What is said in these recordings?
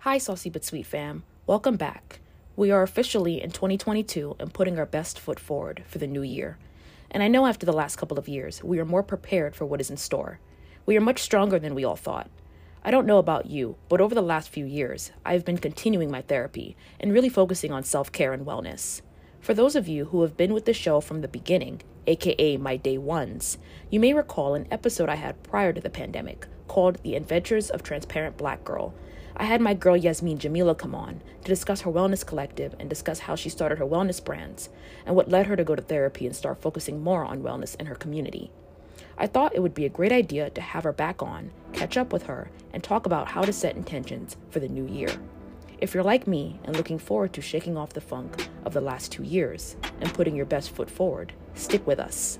Hi, Saucy But Sweet fam. Welcome back. We are officially in 2022 and putting our best foot forward for the new year. And I know after the last couple of years, we are more prepared for what is in store. We are much stronger than we all thought. I don't know about you, but over the last few years, I've been continuing my therapy and really focusing on self-care and wellness. For those of you who have been with the show from the beginning, aka my day ones, you may recall an episode I had prior to the pandemic called The Adventures of Transparent Black Girl. I had my girl Yasmin Jamila come on to discuss her wellness collective and discuss how she started her wellness brands and what led her to go to therapy and start focusing more on wellness in her community. I thought it would be a great idea to have her back on, catch up with her, and talk about how to set intentions for the new year. If you're like me and looking forward to shaking off the funk of the last 2 years and putting your best foot forward, stick with us.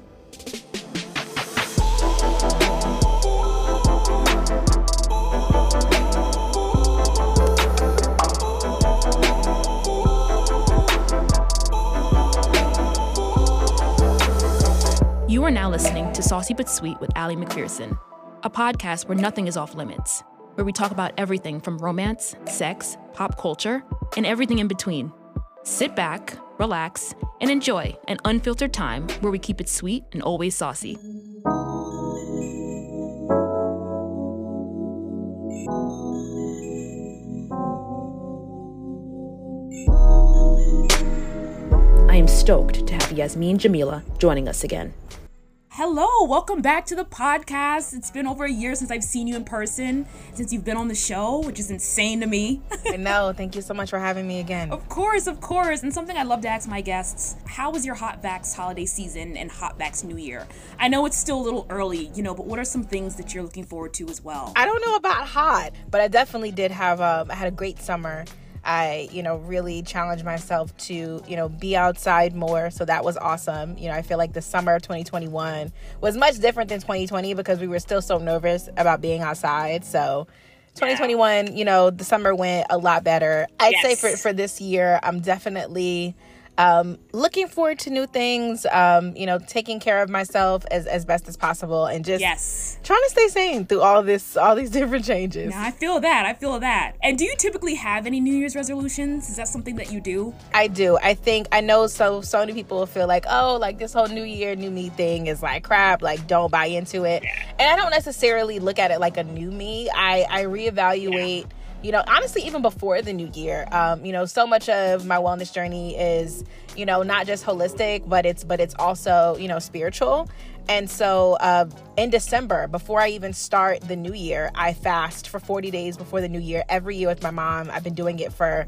You are now listening to Saucy But Sweet with Allie McPherson, a podcast where nothing is off limits, where we talk about everything from romance, sex, pop culture, and everything in between. Sit back, relax, and enjoy an unfiltered time where we keep it sweet and always saucy. I am stoked to have Yasmin Jamila joining us again. Hello, welcome back to the podcast. It's been over a year since I've seen you in person, since you've been on the show, which is insane to me. I know. Thank you so much for having me again. Of course. And something I love to ask my guests, how was your Hot Vax holiday season and Hot Vax New Year? I know it's still a little early, but what are some things that you're looking forward to as well? I don't know about hot, but I definitely did have, I had a great summer. I, really challenged myself to, be outside more. So that was awesome. I feel like the summer of 2021 was much different than 2020 because we were still so nervous about being outside. So 2021, the summer went a lot better. I'd say for this year, I'm definitely looking forward to new things, taking care of myself as best as possible and just trying to stay sane through all these different changes. Yeah, I feel that. And do you typically have any New Year's resolutions? Is that something that you do? I do. I know so many people feel like, oh, like this whole New Year, new me thing is like crap, like don't buy into it. Yeah. And I don't necessarily look at it like a new me. I reevaluate honestly, even before the new year, so much of my wellness journey is, not just holistic, but it's also, spiritual. And so in December, before I even start the new year, I fast for 40 days before the new year every year with my mom. I've been doing it for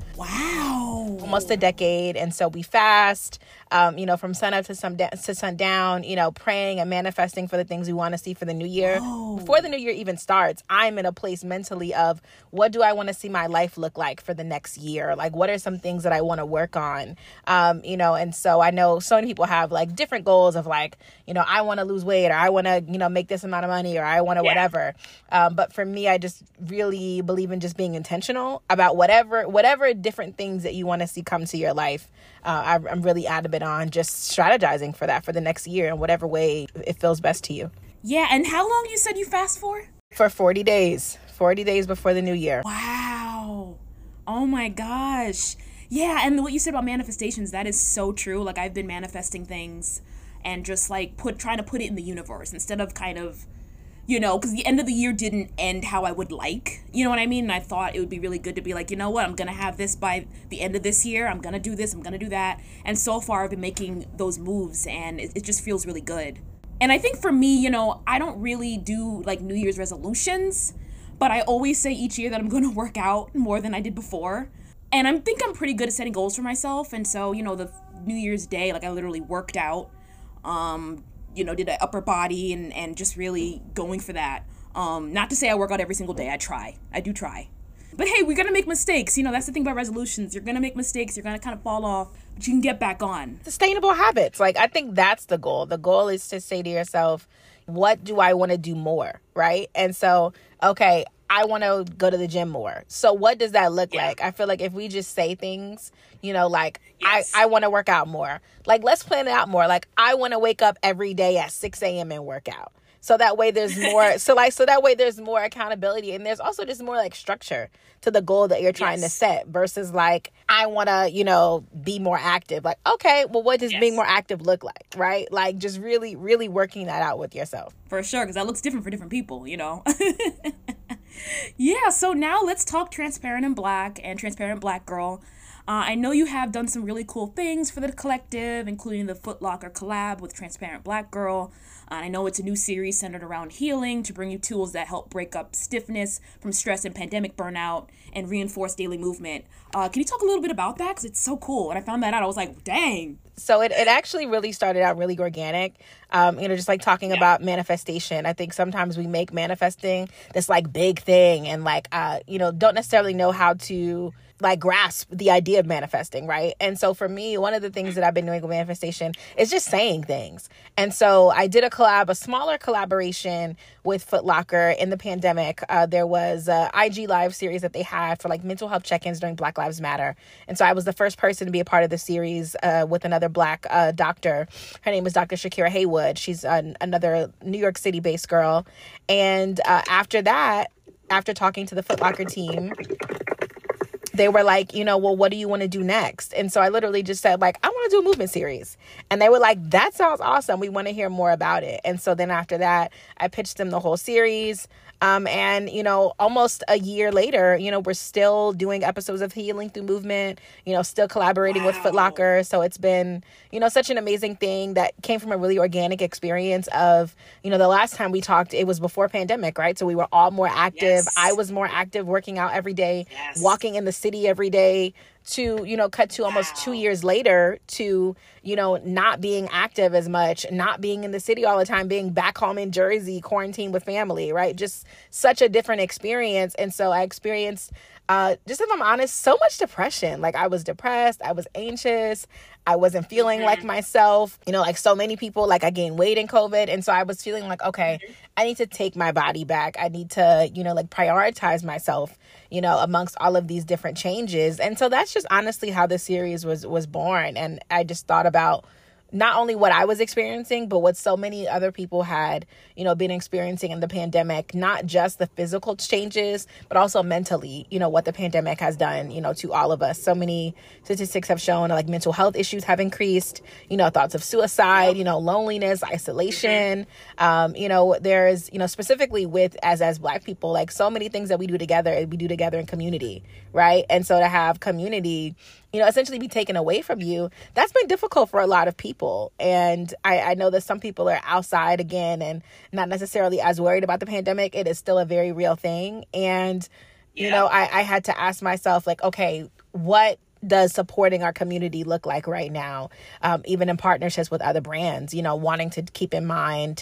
almost a decade. And so we fast, from sunup to sundown, praying and manifesting for the things we want to see for the new year. Whoa. Before the new year even starts, I'm in a place mentally of what do I want to see my life look like for the next year? Like, what are some things that I want to work on? And so I know so many people have like different goals of like, I want to lose weight or I want to, make this amount of money or I want to whatever. But for me, I just really believe in just being intentional about whatever different things that you want to see come to your life. I'm really adamant on just strategizing for that for the next year in whatever way it feels best to you. Yeah. And how long you said you fast for? For 40 days. 40 days before the new year. Wow. Oh my gosh. Yeah. And what you said about manifestations, that is so true. Like I've been manifesting things and just like trying to put it in the universe instead of kind of, because the end of the year didn't end how I would like, you know what I mean? And I thought it would be really good to be like, you know what, I'm going to have this by the end of this year. I'm going to do this. I'm going to do that. And so far I've been making those moves and it just feels really good. And I think for me, I don't really do like New Year's resolutions, but I always say each year that I'm going to work out more than I did before. And I think I'm pretty good at setting goals for myself. And so, the New Year's Day, like I literally worked out, did an upper body and just really going for that. Not to say I work out every single day. I do try. But hey, we're going to make mistakes. That's the thing about resolutions. You're going to make mistakes. You're going to kind of fall off, but you can get back on. Sustainable habits. Like, I think that's the goal. The goal is to say to yourself, what do I want to do more? Right. And so, okay, I want to go to the gym more. So what does that look like? I feel like if we just say things, I want to work out more. Like, let's plan it out more. Like, I want to wake up every day at 6 a.m. and work out. So that way there's more, so that way there's more accountability, and there's also just more like structure to the goal that you're trying to set versus like, I want to, be more active. Like, okay, well, what does being more active look like? Right? Like just really, really working that out with yourself. For sure. Because that looks different for different people, Yeah. So now let's talk Transparent and Black and Transparent Black Girl. I know you have done some really cool things for the collective, including the Foot Locker collab with Transparent Black Girl. I know it's a new series centered around healing to bring you tools that help break up stiffness from stress and pandemic burnout and reinforce daily movement. Can you talk a little bit about that? Because it's so cool. When I found that out, I was like, dang. So it actually really started out really organic, just like talking about manifestation. I think sometimes we make manifesting this like big thing and like, don't necessarily know how to like grasp the idea of manifesting, right? And so for me, one of the things that I've been doing with manifestation is just saying things. And so I did a smaller collaboration with Foot Locker in the pandemic. There was a IG Live series that they had for like mental health check-ins during Black Lives Matter. And so I was the first person to be a part of the series with another Black doctor. Her name is Dr. Shakira Haywood. She's another New York City-based girl. And after that, after talking to the Foot Locker team, they were like, well, what do you want to do next? And so I literally just said, like, I want to do a movement series. And they were like, that sounds awesome. We want to hear more about it. And so then after that, I pitched them the whole series. And, almost a year later, we're still doing episodes of Healing Through Movement, still collaborating with Foot Locker. So it's been, such an amazing thing that came from a really organic experience of, the last time we talked, it was before pandemic, right? So we were all more active. Yes. I was more active, working out every day, walking in the city every day, to, cut to almost 2 years later to, not being active as much, not being in the city all the time, being back home in Jersey, quarantined with family, right? Just such a different experience. And so I experienced, just if I'm honest, so much depression. Like I was depressed, I was anxious, I wasn't feeling like myself, like so many people, like I gained weight in COVID. And so I was feeling like, okay, I need to take my body back. I need to, like prioritize myself, amongst all of these different changes. And so that's just honestly how the series was born. And I just thought about not only what I was experiencing, but what so many other people had, been experiencing in the pandemic, not just the physical changes, but also mentally, what the pandemic has done, to all of us. So many statistics have shown like mental health issues have increased, thoughts of suicide, loneliness, isolation, there's, specifically with as Black people, like so many things that we do together in community, right? And so to have community, essentially be taken away from you, that's been difficult for a lot of people. And I know that some people are outside again and not necessarily as worried about the pandemic. It is still a very real thing. And, I had to ask myself, like, okay, what does supporting our community look like right now, even in partnerships with other brands, wanting to keep in mind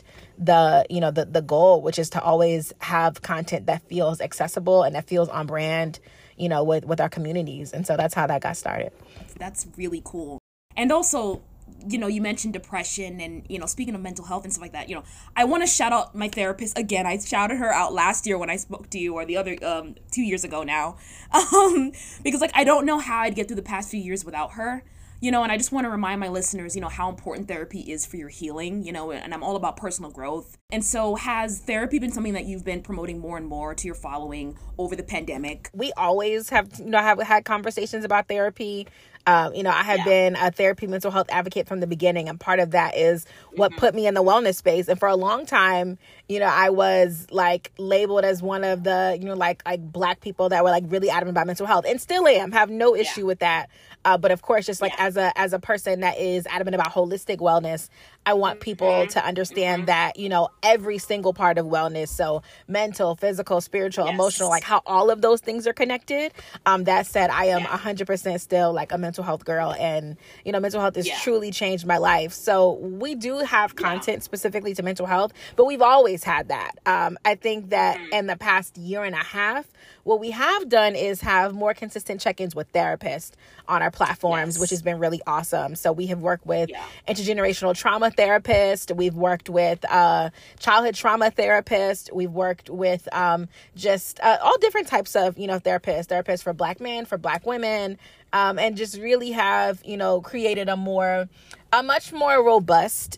the goal, which is to always have content that feels accessible and that feels on brand, with our communities. And so that's how that got started. That's really cool. And also, you mentioned depression and, speaking of mental health and stuff like that, I want to shout out my therapist again. I shouted her out last year when I spoke to you, or the other 2 years ago now, because like, I don't know how I'd get through the past few years without her. And I just want to remind my listeners, how important therapy is for your healing, and I'm all about personal growth. And so has therapy been something that you've been promoting more and more to your following over the pandemic? We always have had conversations about therapy. I have been a therapy mental health advocate from the beginning. And part of that is what put me in the wellness space. And for a long time, I was like labeled as one of the, like Black people that were like really adamant about mental health, and still am, have no issue with that. But of course, just like as a person that is adamant about holistic wellness, I want people to understand that, every single part of wellness, so mental, physical, spiritual, emotional, like how all of those things are connected. That said, I am 100% still like a mental health girl, and, mental health has truly changed my life. So we do have content specifically to mental health, but we've always had that. I think that in the past year and a half, what we have done is have more consistent check-ins with therapists on our platforms, which has been really awesome. So we have worked with intergenerational trauma therapists. We've worked with childhood trauma therapists. We've worked with just all different types of, therapists for Black men, for Black women, and just really have, created a more a much more robust,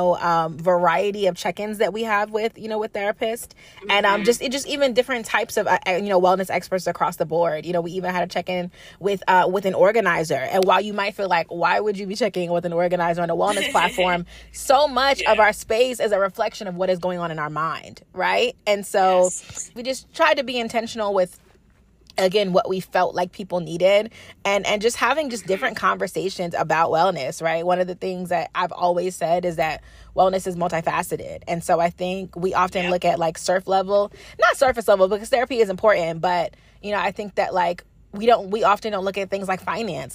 variety of check-ins that we have with therapists, and just even different types of wellness experts across the board. We even had a check-in with an organizer, and while you might feel like, why would you be checking in with an organizer on a wellness platform? So much of our space is a reflection of what is going on in our mind, right? And so we just tried to be intentional with, again, what we felt like people needed, and just having just different conversations about wellness, right? One of the things that I've always said is that wellness is multifaceted. And so I think we often look at like surface level, because therapy is important, but I think that like we often don't look at things like finances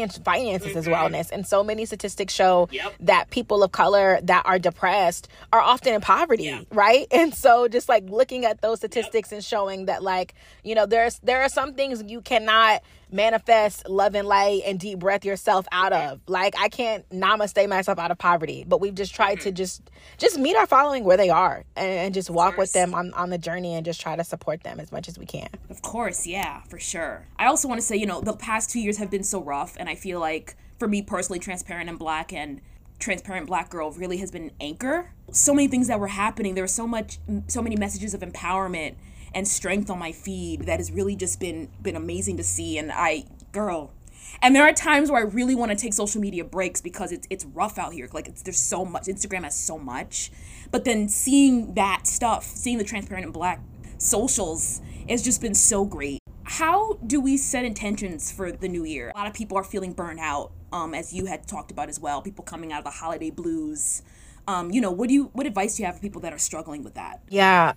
is wellness. And so many statistics show that people of color that are depressed are often in poverty, right? And so just like looking at those statistics and showing that like, there are some things you cannot manifest love and light and deep breath yourself out of. Like, I can't namaste myself out of poverty, but we've just tried to just meet our following where they are, and just walk with them on the journey, and just try to support them as much as we can. Of course, yeah, for sure. I also want to say, the past 2 years have been so rough, and I feel like for me personally, Transparent and Black Girl really has been an anchor. So many things that were happening. There was so many messages of empowerment and strength on my feed that has really just been amazing to see. And and there are times where I really want to take social media breaks because it's rough out here. Like, there's so much. Instagram has so much, but then seeing that stuff, seeing the Transparent and Black socials, has just been so great. How do we set intentions for the new year? A lot of people are feeling burnt out, as you had talked about as well. People coming out of the holiday blues. What advice do you have for people that are struggling with that? Yeah,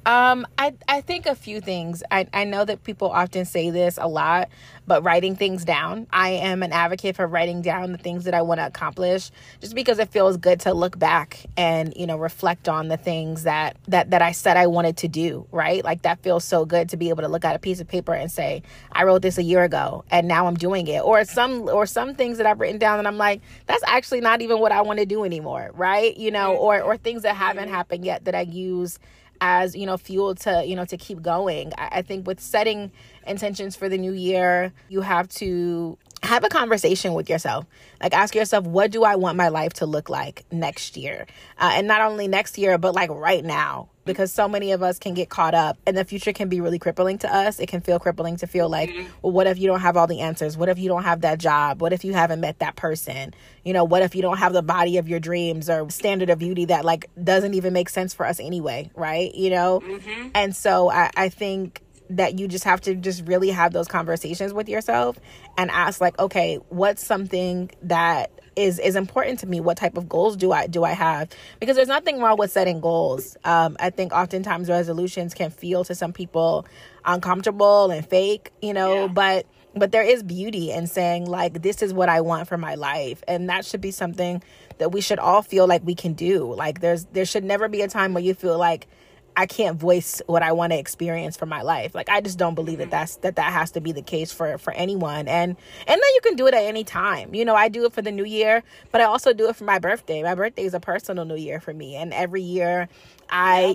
I think a few things. I know that people often say this a lot, but writing things down. I am an advocate for writing down the things that I want to accomplish, just because it feels good to look back and, reflect on the things that I said I wanted to do, right? Like, that feels so good to be able to look at a piece of paper and say, I wrote this a year ago and now I'm doing it. Or some things that I've written down and I'm like, that's actually not even what I want to do anymore, right? Or things that haven't happened yet that I use as, fuel to keep going. I think with setting intentions for the new year, you have to have a conversation with yourself. Like, ask yourself, what do I want my life to look like next year? And not only next year, but like right now, because so many of us can get caught up, and the future can be really crippling to us. It can feel crippling to feel like, well, what if you don't have all the answers? What if you don't have that job? What if you haven't met that person? What if you don't have the body of your dreams or standard of beauty that like doesn't even make sense for us anyway, right? And so I think that you just have to just really have those conversations with yourself and ask like, okay, what's something that is important to me? What type of goals do I have? Because there's nothing wrong with setting goals. I think oftentimes resolutions can feel to some people uncomfortable and fake, but there is beauty in saying like, this is what I want for my life. And that should be something that we should all feel like we can do. Like, there should never be a time where you feel like, I can't voice what I want to experience for my life. Like, I just don't believe that has to be the case for anyone. And then you can do it at any time. I do it for the new year, but I also do it for my birthday. My birthday is a personal new year for me. And every year I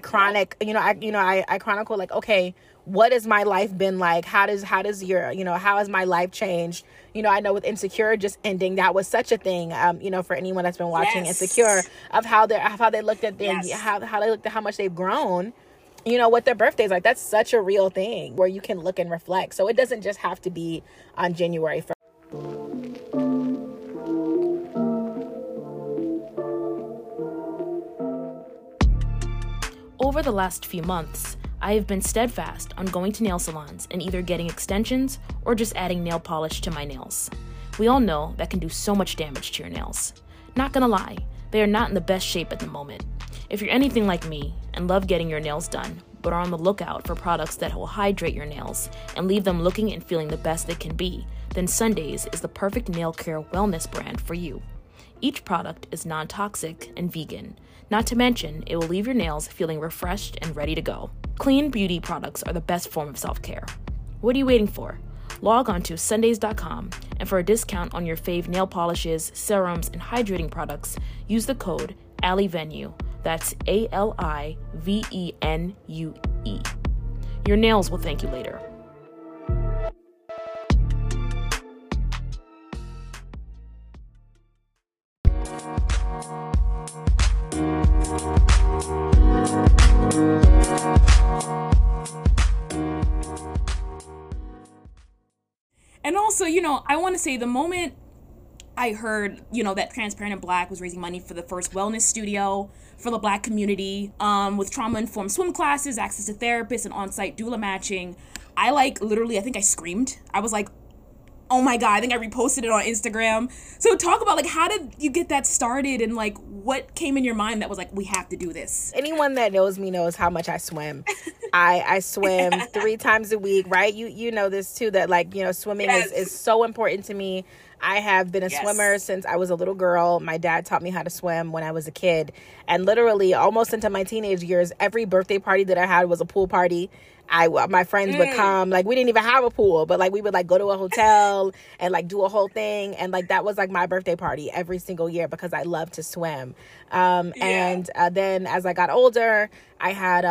chronicle like, okay, what has my life been like? How has my life changed? I know with Insecure just ending, that was such a thing, for anyone that's been watching Insecure, of how they looked at them, how they looked at how much they've grown, what their birthday's like. That's such a real thing where you can look and reflect. So it doesn't just have to be on January 1st. Over the last few months, I have been steadfast on going to nail salons and either getting extensions or just adding nail polish to my nails. We all know that can do so much damage to your nails. Not gonna lie, they are not in the best shape at the moment. If you're anything like me and love getting your nails done, but are on the lookout for products that will hydrate your nails and leave them looking and feeling the best they can be, then Sundays is the perfect nail care wellness brand for you. Each product is non-toxic and vegan. Not to mention, it will leave your nails feeling refreshed and ready to go. Clean beauty products are the best form of self-care. What are you waiting for? Log on to Sundays.com, and for a discount on your fave nail polishes, serums, and hydrating products, use the code ALIVENUE. That's ALIVENUE. Your nails will thank you later. And also, I want to say the moment I heard, that Transparent and Black was raising money for the first wellness studio for the Black community, with trauma-informed swim classes, access to therapists, and on-site doula matching, I literally, I think I screamed. I was like, oh my God, I think I reposted it on Instagram. So talk about, how did you get that started, and, what came in your mind that was we have to do this? Anyone that knows me knows how much I swim. I swim 3 times a week, right? You know this too, that, swimming is so important to me. I have been a swimmer since I was a little girl. My dad taught me how to swim when I was a kid. And literally, almost into my teenage years, every birthday party that I had was a pool party. My friends would come, we didn't even have a pool, but we would go to a hotel and do a whole thing. And that was my birthday party every single year because I love to swim. And then as I got older, I had,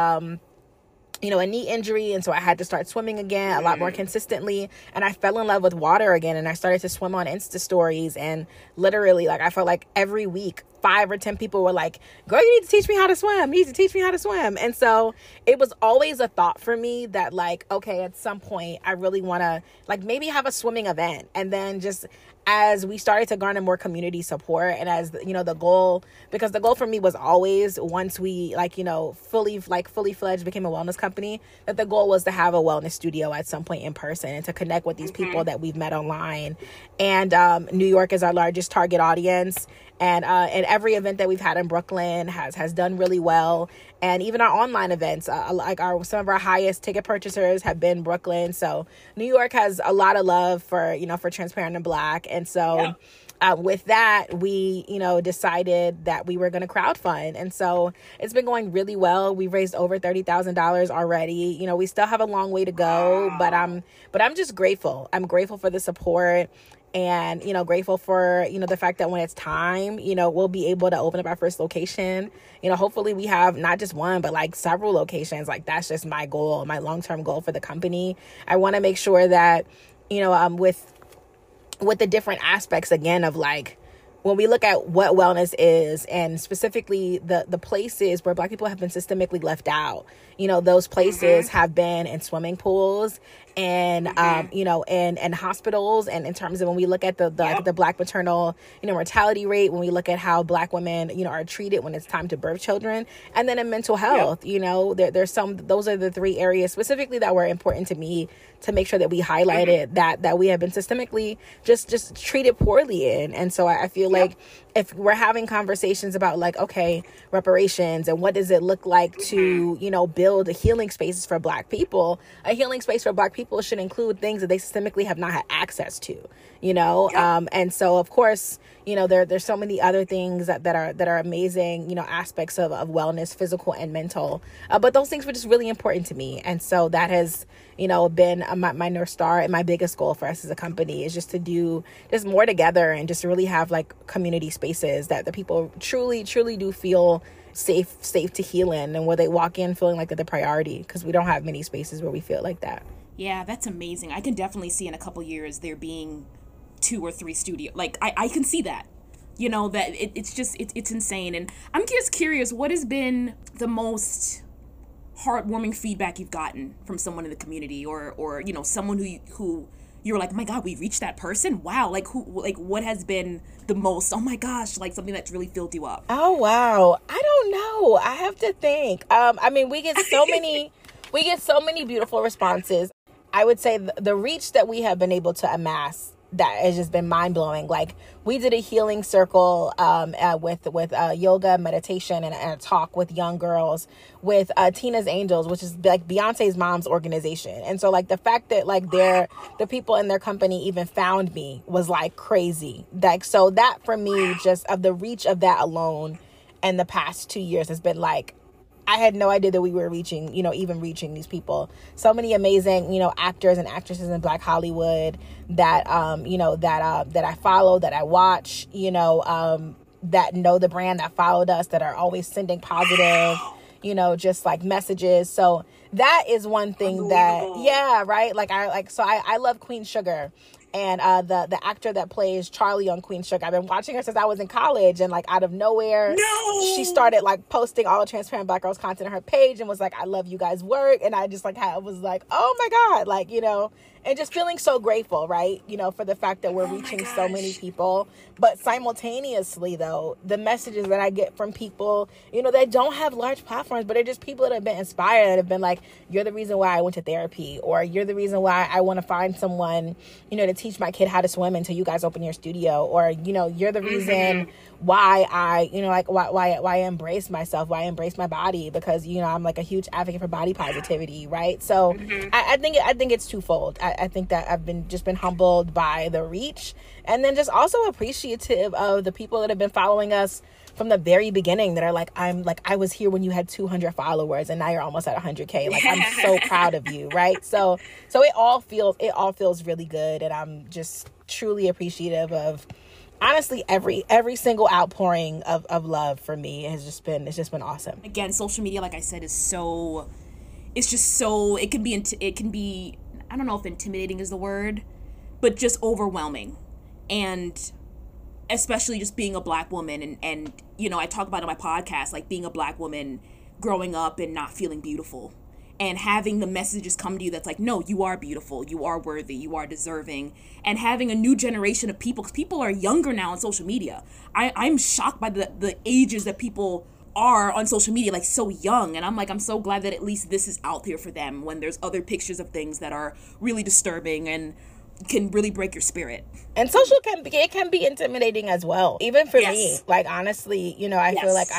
a knee injury. And so I had to start swimming again a lot more consistently. And I fell in love with water again. And I started to swim on Insta stories. And literally, I felt like every week, 5 or 10 people were like, girl, you need to teach me how to swim. You need to teach me how to swim. And so it was always a thought for me that okay, at some point I really want to maybe have a swimming event. And then just as we started to garner more community support, and as the goal, because the goal for me was always, once we fully fledged became a wellness company, that the goal was to have a wellness studio at some point in person and to connect with these people that we've met online. And New York is our largest target audience. And every event that we've had in Brooklyn has done really well. And even our online events, some of our highest ticket purchasers have been Brooklyn. So New York has a lot of love for Transparent and Black. And so with that, we, decided that we were going to crowdfund. And so it's been going really well. We've raised over $30,000 already. We still have a long way to go, but I'm just grateful. I'm grateful for the support. And, grateful for, the fact that when it's time, we'll be able to open up our first location. Hopefully we have not just one, but several locations. That's just my goal, my long-term goal for the company. I want to make sure that, with the different aspects, again, of when we look at what wellness is, and specifically the places where Black people have been systemically left out, those places have been in swimming pools and, and hospitals. And in terms of when we look at the Black maternal, mortality rate, when we look at how Black women, are treated when it's time to birth children, and then in mental health, there's those are the 3 areas specifically that were important to me to make sure that we highlighted that we have been systemically just treated poorly in. And so I feel like if we're having conversations about okay, reparations and what does it look like to, build healing spaces for Black people, a healing space for Black people should include things that they systemically have not had access to, and so of course, there's so many other things that are amazing, aspects of wellness, physical and mental, but those things were just really important to me. And so that has, been my North Star, and my biggest goal for us as a company is just to do just more together and just really have community spaces that the people truly do feel safe to heal in, and where they walk in feeling like they're the priority, because we don't have many spaces where we feel like that. Yeah, that's amazing. I can definitely see in a couple years there being 2 or 3 studios. I can see that, that it's insane. And I'm just curious, what has been the most heartwarming feedback you've gotten from someone in the community, or someone who you're like, oh my God, we reached that person? Wow. What has been the most, oh my gosh, something that's really filled you up? Oh, wow. I don't know. I have to think. We get so many beautiful responses. I would say the reach that we have been able to amass, that has just been mind-blowing. We did a healing circle with yoga, meditation, and a talk with young girls with Tina's Angels, which is Beyonce's mom's organization. And so the fact that the people in their company even found me was crazy. So that for me, just of the reach of that alone in the past 2 years has been I had no idea that we were reaching, even reaching these people. So many amazing, actors and actresses in Black Hollywood that, that I follow, that I watch, that know the brand, that followed us, that are always sending positive, just messages. So that is one thing that, yeah, right. I love Queen Sugar. And the actor that plays Charlie on Queen Sugar, I've been watching her since I was in college, and out of nowhere, she started posting all the Transparent Black Girls content on her page and was like, I love you guys' work. And I just was like, oh my God, and just feeling so grateful, right? You know, for the fact that we're reaching so many people. But simultaneously, though, the messages that I get from people, you know, that don't have large platforms, but they're just people that have been inspired, that have been like, you're the reason why I went to therapy, or you're the reason why I want to find someone, you know, to teach my kid how to swim until you guys open your studio, or, you know, you're the reason why I, you know, like why I embrace myself, why I embrace my body, because, you know, I'm like a huge advocate for body positivity, right? So I think it's twofold. I think that I've been humbled by the reach, and then just also appreciative of the people that have been following us from the very beginning, that are like, I was here when you had 200 followers and now you're almost at 100K. Like, I'm so proud of you, right? So it all feels really good, and I'm just truly appreciative of, honestly, every single outpouring of love for me it's just been awesome. Again, social media, like I said, is so, it's just so, it can be, I don't know if intimidating is the word, but just overwhelming. And especially just being a Black woman, and you know, I talk about it on my podcast, like being a Black woman growing up and not feeling beautiful, and having the messages come to you that's like, no, you are beautiful, you are worthy, you are deserving, and having a new generation of people, because people are younger now on social media. I'm shocked by the ages that people are on social media, like so young, and I'm so glad that at least this is out there for them, when there's other pictures of things that are really disturbing and can really break your spirit. And social can be intimidating as well, even for me. Like, honestly, you know, I feel like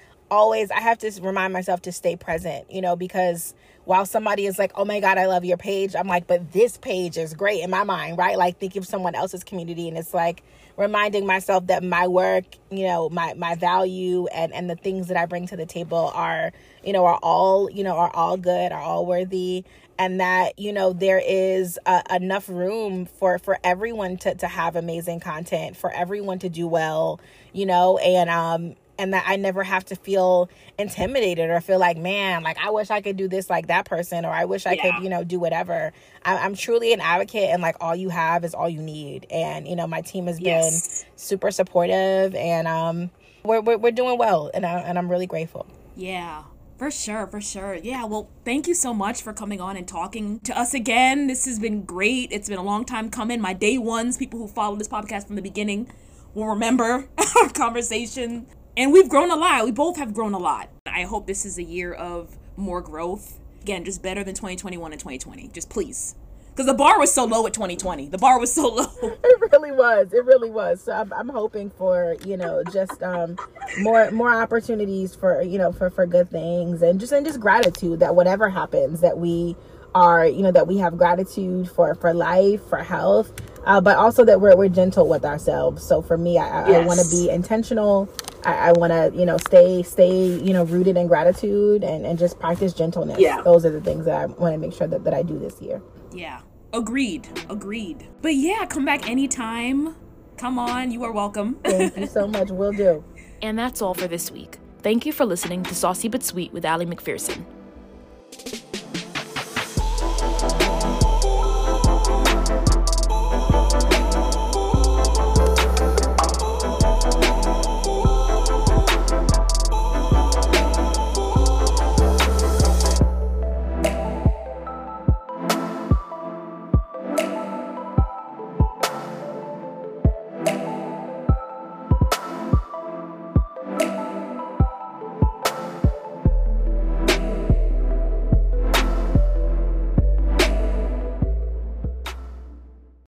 I have to remind myself to stay present, you know, because while somebody is like, oh my God, I love your page, I'm like, but this page is great in my mind, right? Like, thinking of someone else's community, and it's like reminding myself that my work, you know, my value and the things that I bring to the table are all good, are all worthy, and that, you know, there is enough room for everyone to have amazing content, for everyone to do well, you know, and that I never have to feel intimidated or feel like, man, like, I wish I could do this like that person, or I wish I could, you know, do whatever. I'm truly an advocate, and like, all you have is all you need. And, you know, my team has been super supportive, and we're doing well, and I'm really grateful. Yeah. For sure. Yeah, well, thank you so much for coming on and talking to us again. This has been great. It's been a long time coming. My day ones, people who follow this podcast from the beginning, will remember our conversation. And we've grown a lot. We both have grown a lot. I hope this is a year of more growth. Again, just better than 2021 and 2020. Just please. Because the bar was so low at 2020. The bar was so low. It really was. So I'm hoping for, you know, just more opportunities for, you know, for good things, and just gratitude that whatever happens, that we are, you know, that we have gratitude for life, for health, but also that we're gentle with ourselves. So for me, I want to be intentional. I want to, you know, stay, you know, rooted in gratitude, and just practice gentleness. Yeah. Those are the things that I want to make sure that I do this year. Yeah. Agreed. But yeah, come back anytime. Come on, you are welcome. Thank you so much. Will do. And that's all for this week. Thank you for listening to Saucy But Sweet with Allie McPherson.